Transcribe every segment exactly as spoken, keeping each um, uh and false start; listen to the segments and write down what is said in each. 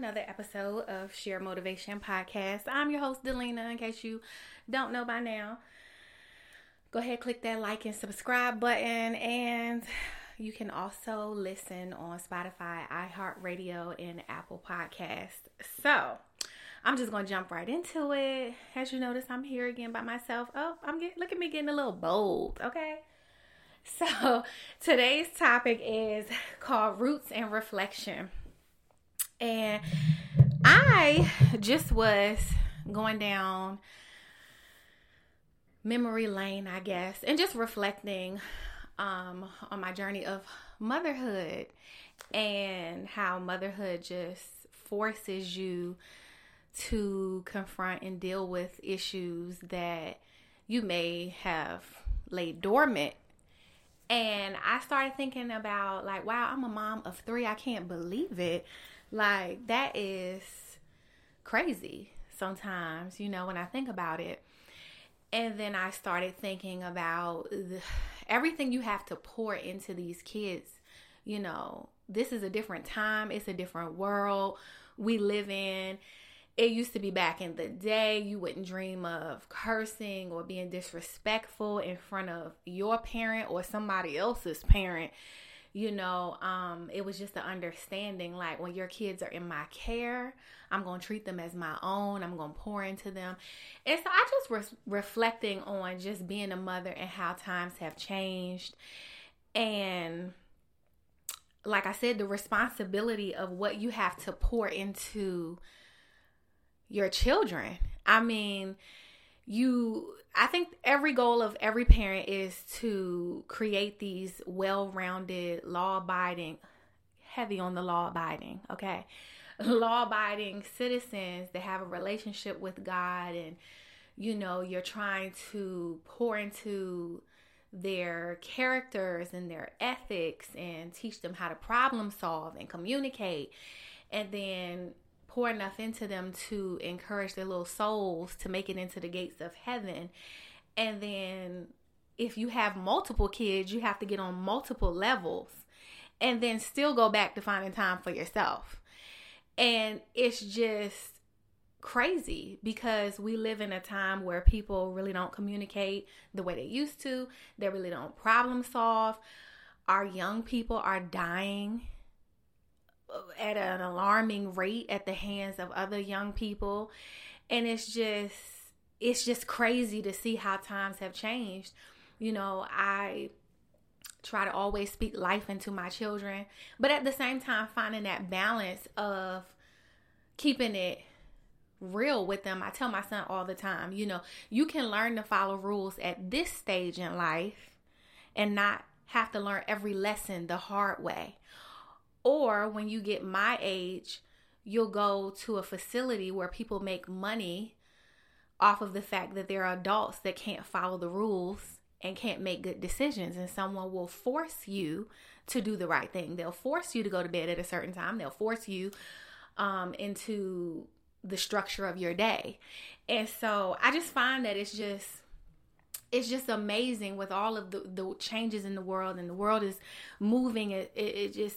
another episode of Share Motivation Podcast. I'm your host, Delina, in case you don't know by now. Go ahead, click that like and subscribe button, and you can also listen on Spotify, iHeartRadio, and Apple Podcasts. So, I'm just going to jump right into it. As you notice, I'm here again by myself. Oh, I'm getting, look at me getting a little bold, okay? So, today's topic is called Roots and Reflection. And I just was going down memory lane, I guess, and just reflecting um, on my journey of motherhood and how motherhood just forces you to confront and deal with issues that you may have laid dormant. And I started thinking about, like, wow, I'm a mom of three. I can't believe it. Like, that is crazy sometimes, you know, when I think about it. And then I started thinking about the, everything you have to pour into these kids. You know, this is a different time. It's a different world we live in. It used to be back in the day, you wouldn't dream of cursing or being disrespectful in front of your parent or somebody else's parent. You know, um, it was just the understanding, like, when your kids are in my care, I'm going to treat them as my own. I'm going to pour into them. And so I just was reflecting on just being a mother and how times have changed. And like I said, the responsibility of what you have to pour into your children. I mean, you, I think every goal of every parent is to create these well-rounded, law-abiding, heavy on the law-abiding, okay? Law-abiding citizens that have a relationship with God, and, you know, you're trying to pour into their characters and their ethics and teach them how to problem solve and communicate, and then pour enough into them to encourage their little souls to make it into the gates of heaven. And then if you have multiple kids, you have to get on multiple levels and then still go back to finding time for yourself. And it's just crazy because we live in a time where people really don't communicate the way they used to. They really don't problem solve. Our young people are dying at an alarming rate at the hands of other young people. And it's just, it's just crazy to see how times have changed. You know, I try to always speak life into my children, but at the same time, finding that balance of keeping it real with them. I tell my son all the time, you know, you can learn to follow rules at this stage in life and not have to learn every lesson the hard way. Or when you get my age, you'll go to a facility where people make money off of the fact that there are adults that can't follow the rules and can't make good decisions. And someone will force you to do the right thing. They'll force you to go to bed at a certain time. They'll force you um, into the structure of your day. And so I just find that it's just, it's just amazing with all of the, the changes in the world, and the world is moving. It, it, it just...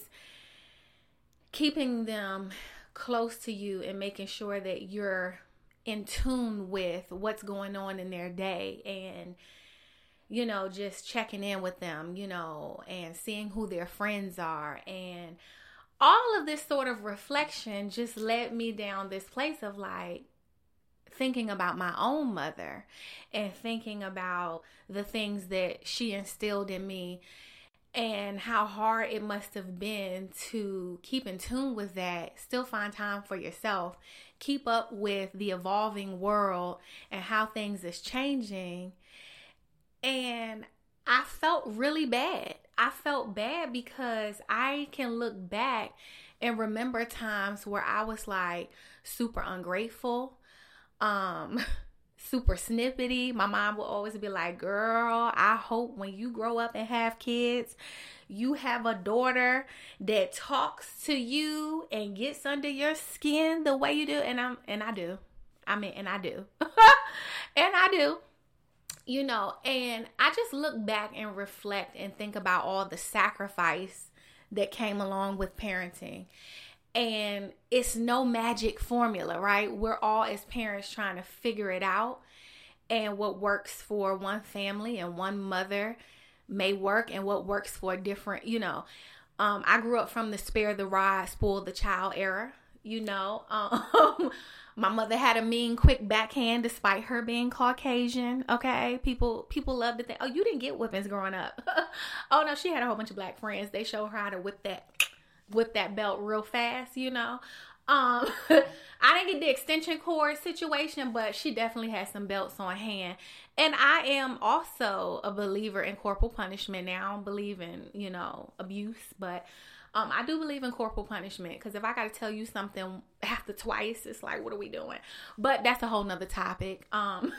keeping them close to you and making sure that you're in tune with what's going on in their day, and, you know, just checking in with them, you know, and seeing who their friends are. And all of this sort of reflection just led me down this place of, like, thinking about my own mother and thinking about the things that she instilled in me, and how hard it must have been to keep in tune with that, still find time for yourself, keep up with the evolving world and how things is changing. And I felt really bad. I felt bad because I can look back and remember times where I was like super ungrateful, um, super snippety. My mom will always be like, girl, I hope when you grow up and have kids, you have a daughter that talks to you and gets under your skin the way you do. And I'm, and I do. I mean, and I do. and I do. You know, and I just look back and reflect and think about all the sacrifice that came along with parenting. And it's no magic formula, right? We're all as parents trying to figure it out. And what works for one family and one mother may work, and what works for a different, you know. Um, I grew up from the spare the rod, spoil the child era, you know. Um, my mother had a mean, quick backhand despite her being Caucasian, okay? People people love to think, oh, you didn't get whippings growing up. Oh, no, she had a whole bunch of black friends. They showed her how to whip that, whip that belt real fast, you know. Um, I didn't get the extension cord situation, but she definitely had some belts on hand. And I am also a believer in corporal punishment now. I don't believe in, you know, abuse, but um, I do believe in corporal punishment, because if I got to tell you something after twice, it's like, what are we doing? But that's a whole nother topic. Um,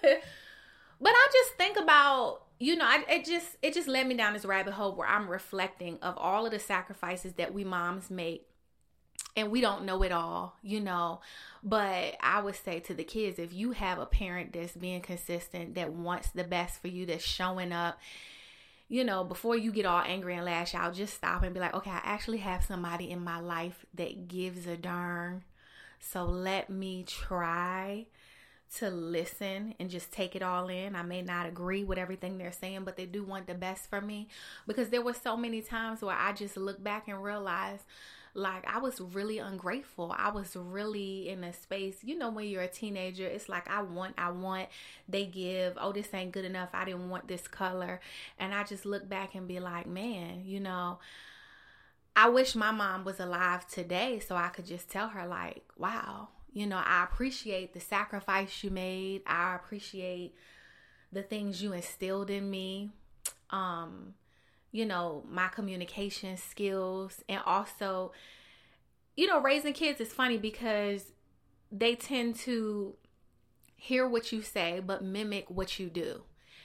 but I just think about, you know, I, it just it just led me down this rabbit hole where I'm reflecting of all of the sacrifices that we moms make. And we don't know it all, you know, but I would say to the kids, if you have a parent that's being consistent, that wants the best for you, that's showing up, you know, before you get all angry and lash out, just stop and be like, okay, I actually have somebody in my life that gives a darn. So let me try to listen and just take it all in. I may not agree with everything they're saying, but they do want the best for me, because there were so many times where I just look back and realize, like, I was really ungrateful. I was really in a space, you know, when you're a teenager, it's like, I want, I want, they give, oh, this ain't good enough. I didn't want this color. And I just look back and be like, man, you know, I wish my mom was alive today so I could just tell her, like, wow, you know, I appreciate the sacrifice you made. I appreciate the things you instilled in me. Um, you know, my communication skills, and also, you know, raising kids is funny because they tend to hear what you say, but mimic what you do.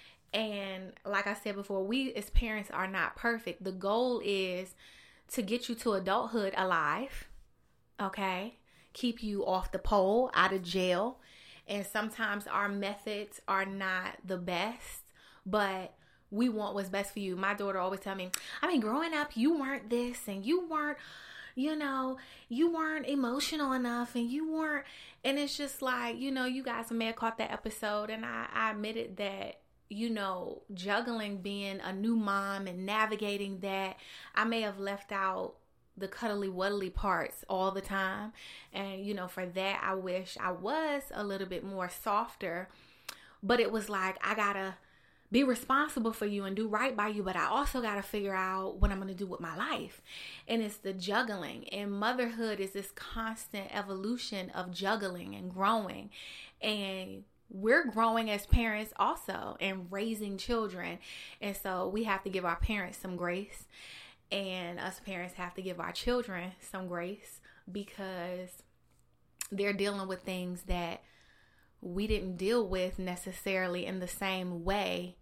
And like I said before, we as parents are not perfect. The goal is to get you to adulthood alive, okay? Keep you off the pole, out of jail. And sometimes our methods are not the best, but we want what's best for you. My daughter always tell me, I mean, growing up, you weren't this, and you weren't, you know, you weren't emotional enough, and you weren't, and it's just like, you know, you guys may have caught that episode, and I, I admitted that, you know, juggling being a new mom and navigating that, I may have left out the cuddly wuddly parts all the time. And, you know, for that, I wish I was a little bit more softer, but it was like, I gotta be responsible for you and do right by you, but I also got to figure out what I'm going to do with my life. And it's the juggling. And motherhood is this constant evolution of juggling and growing. And we're growing as parents also, and raising children. And so we have to give our parents some grace, and us parents have to give our children some grace, because they're dealing with things that we didn't deal with necessarily in the same way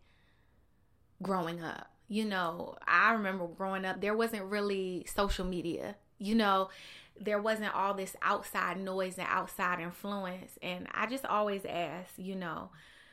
growing up. You know, I remember growing up, there wasn't really social media. You know, there wasn't all this outside noise and outside influence. And I just always ask, you know,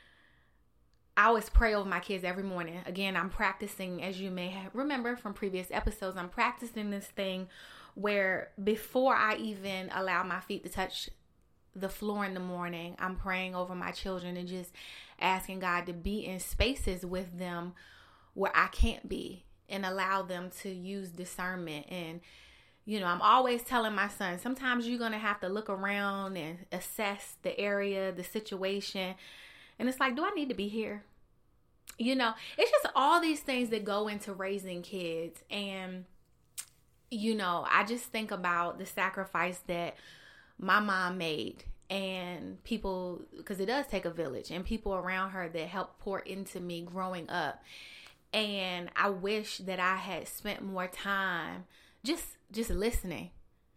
I always pray over my kids every morning. Again, I'm practicing, as you may have remember from previous episodes, I'm practicing this thing where before I even allow my feet to touch the floor in the morning, I'm praying over my children and just asking God to be in spaces with them where I can't be, and allow them to use discernment. And, you know, I'm always telling my son, sometimes you're going to have to look around and assess the area, the situation. And it's like, do I need to be here? You know, it's just all these things that go into raising kids. And, you know, I just think about the sacrifice that my mom made, and people, because it does take a village, and people around her that helped pour into me growing up. And I wish that I had spent more time just just listening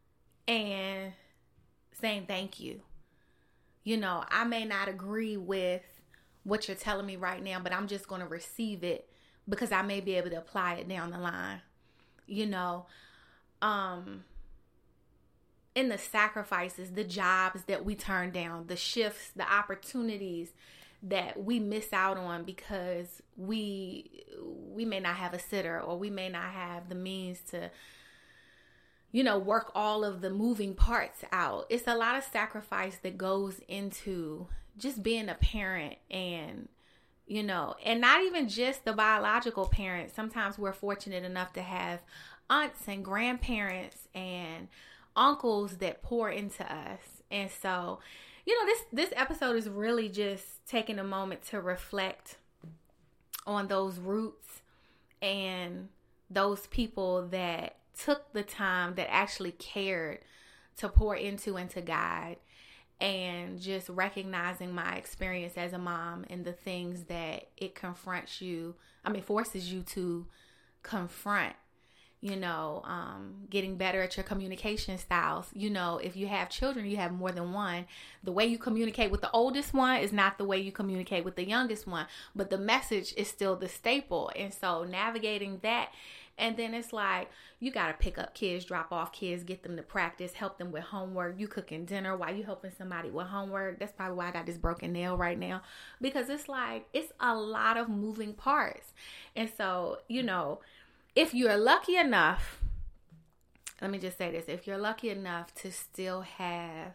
and saying thank you. You know, I may not agree with what you're telling me right now, but I'm just going to receive it, because I may be able to apply it down the line. You know, um, in the sacrifices, the jobs that we turn down, the shifts, the opportunities that we miss out on because we we may not have a sitter, or we may not have the means to, you know, work all of the moving parts out. It's a lot of sacrifice that goes into just being a parent, and, you know, and not even just the biological parents. Sometimes we're fortunate enough to have aunts and grandparents and uncles that pour into us. And so, you know, this, this episode is really just taking a moment to reflect on those roots and those people that took the time, that actually cared to pour into and to guide, and just recognizing my experience as a mom and the things that it confronts you, I mean, forces you to confront. You know, um, getting better at your communication styles. You know, if you have children, you have more than one. The way you communicate with the oldest one is not the way you communicate with the youngest one, but the message is still the staple. And so navigating that, and then it's like, you got to pick up kids, drop off kids, get them to practice, help them with homework. You cooking dinner while you helping somebody with homework. That's probably why I got this broken nail right now, because it's like, it's a lot of moving parts. And so, you know, if you're lucky enough, let me just say this, if you're lucky enough to still have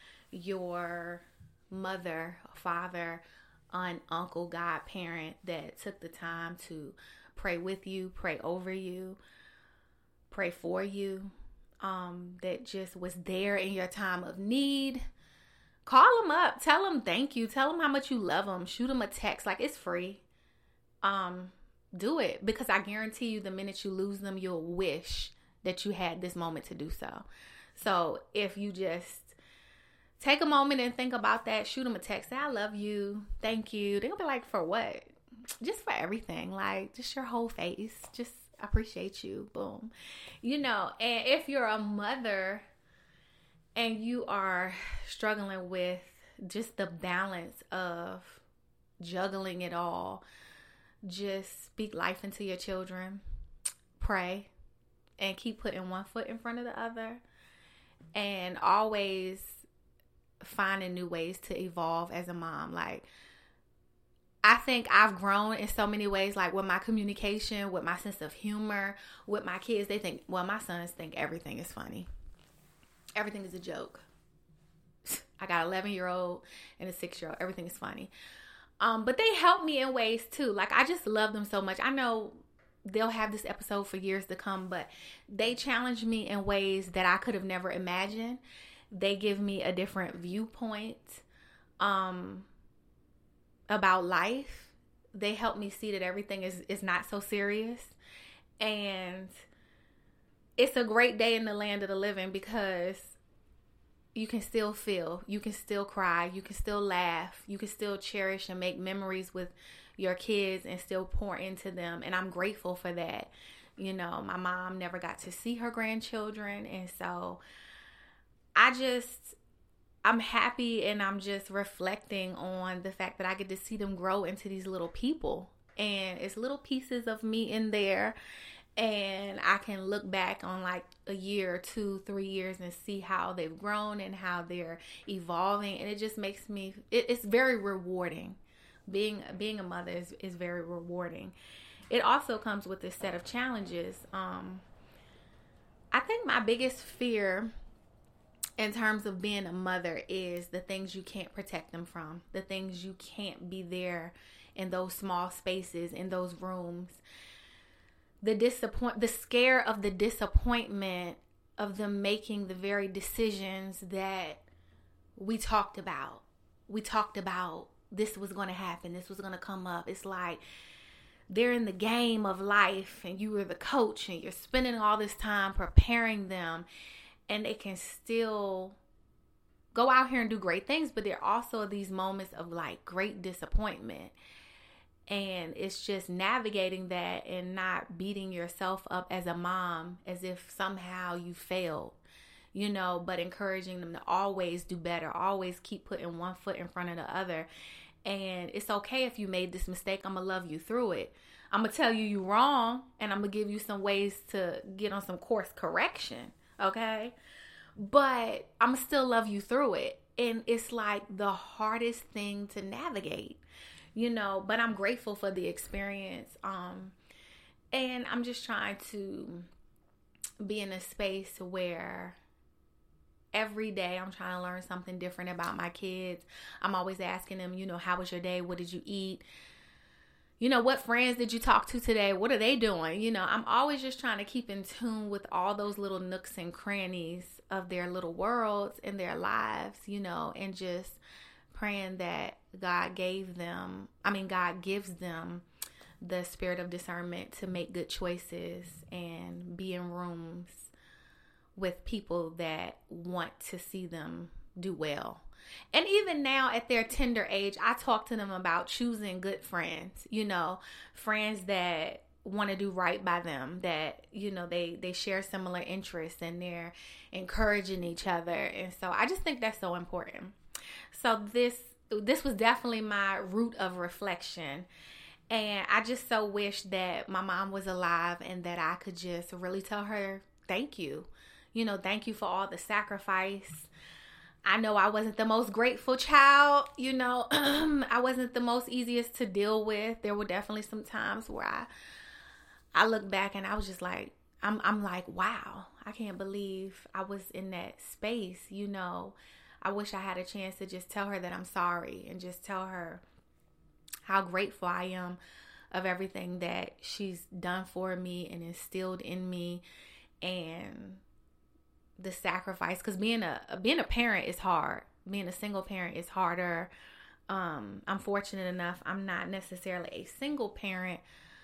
your mother, father, aunt, uncle, godparent that took the time to pray with you, pray over you, pray for you, um, that just was there in your time of need, call them up, tell them thank you, tell them how much you love them, shoot them a text, like, it's free. Um, Do it, because I guarantee you the minute you lose them, you'll wish that you had this moment to do so. So if you just take a moment and think about that, shoot them a text, say, I love you, thank you. They're going to be like, for what? Just for everything. Like, just your whole face. Just appreciate you. Boom. You know, and if you're a mother and you are struggling with just the balance of juggling it all, just speak life into your children, pray, and keep putting one foot in front of the other, and always finding new ways to evolve as a mom. Like, I think I've grown in so many ways, like with my communication, with my sense of humor, with my kids. They think, well, my sons think everything is funny. Everything is a joke. I got an eleven-year-old and a six-year-old. Everything is funny. Um, but they help me in ways too. Like, I just love them so much. I know they'll have this episode for years to come, but they challenge me in ways that I could have never imagined. They give me a different viewpoint um, about life. They help me see that everything is, is not so serious. And it's a great day in the land of the living, because you can still feel, you can still cry, you can still laugh, you can still cherish and make memories with your kids and still pour into them. And I'm grateful for that. You know, my mom never got to see her grandchildren. And so I just, I'm happy, and I'm just reflecting on the fact that I get to see them grow into these little people. And it's little pieces of me in there. And I can look back on like a year, two, three years and see how they've grown and how they're evolving. And it just makes me, it, it's very rewarding. Being being a mother is, is very rewarding. It also comes with a set of challenges. Um, I think my biggest fear in terms of being a mother is the things you can't protect them from. The things you can't be there in those small spaces, in those rooms. The disappoint, the scare of the disappointment of them making the very decisions that we talked about. We talked about this was going to happen. This was going to come up. It's like they're in the game of life, and you were the coach, and you're spending all this time preparing them, and they can still go out here and do great things. But there are also these moments of like great disappointment. And it's just navigating that and not beating yourself up as a mom as if somehow you failed, you know, but encouraging them to always do better, always keep putting one foot in front of the other. And it's okay if you made this mistake. I'm going to love you through it. I'm going to tell you you're wrong, and I'm going to give you some ways to get on some course correction, okay? But I'm going to still love you through it. And it's like the hardest thing to navigate. You know, but I'm grateful for the experience. Um, and I'm just trying to be in a space where every day I'm trying to learn something different about my kids. I'm always asking them, you know, how was your day? What did you eat? You know, what friends did you talk to today? What are they doing? You know, I'm always just trying to keep in tune with all those little nooks and crannies of their little worlds and their lives, you know, and just praying that God gave them, I mean, God gives them the spirit of discernment to make good choices and be in rooms with people that want to see them do well. And even now at their tender age, I talk to them about choosing good friends, you know, friends that want to do right by them, that, you know, they, they share similar interests and they're encouraging each other. And so I just think that's so important. So this, this was definitely my root of reflection. And I just so wish that my mom was alive and that I could just really tell her, thank you. You know, thank you for all the sacrifice. I know I wasn't the most grateful child, you know, I wasn't the most easiest to deal with. There were definitely some times where I I look back and I was just like, I'm I'm like, wow, I can't believe I was in that space, you know. I wish I had a chance to just tell her that I'm sorry and just tell her how grateful I am of everything that she's done for me and instilled in me, and the sacrifice, because being a being a parent is hard. Being a single parent is harder. Um, I'm fortunate enough I'm not necessarily a single parent,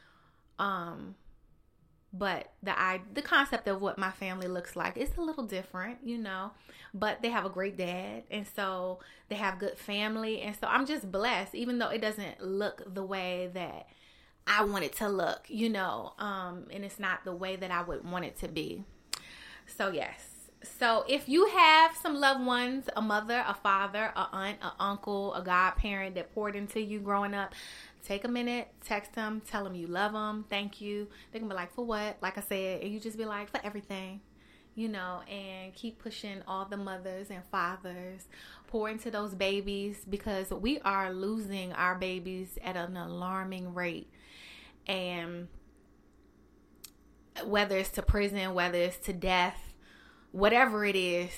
um, but the I the concept of what my family looks like is a little different, you know. But they have a great dad, and so they have good family, and so I'm just blessed, even though it doesn't look the way that I want it to look, you know, um, and it's not the way that I would want it to be. So yes. So if you have some loved ones, a mother, a father, a aunt, an uncle, a godparent that poured into you growing up, take a minute, text them, tell them you love them, thank you. They can be like, for what? Like I said, and you just be like, for everything, you know, and keep pushing all the mothers and fathers, pour into those babies, because we are losing our babies at an alarming rate. And whether it's to prison, whether it's to death, whatever it is,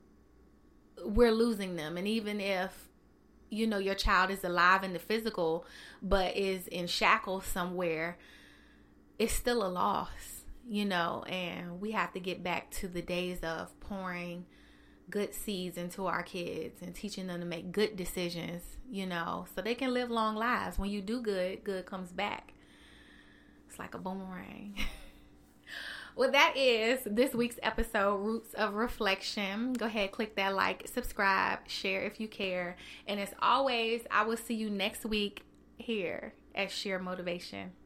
we're losing them. And even if, you know, your child is alive in the physical, but is in shackles somewhere, it's still a loss, you know, and we have to get back to the days of pouring good seeds into our kids and teaching them to make good decisions, you know, so they can live long lives. When you do good, good comes back. It's like a boomerang. Well, that is this week's episode, Roots of Reflection. Go ahead, click that like, subscribe, share if you care. And as always, I will see you next week here at Sheer Motivation.